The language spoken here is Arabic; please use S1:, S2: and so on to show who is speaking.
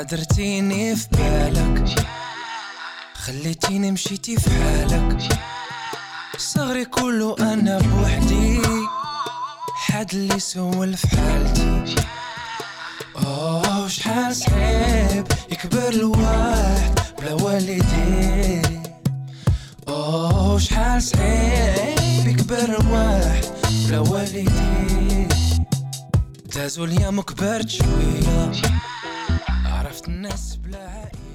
S1: درتيني في بالك، خليتيني مشيتي في حالك. صغري كله انا بوحدي، حد اللي سول في حالتي. شحال صعيب يكبر الواحد بلا والدين. شحال صعيب يكبر الواحد بلا والدين. دازو اليوم كبرت شوية، عرفت الناس بلا عائلة.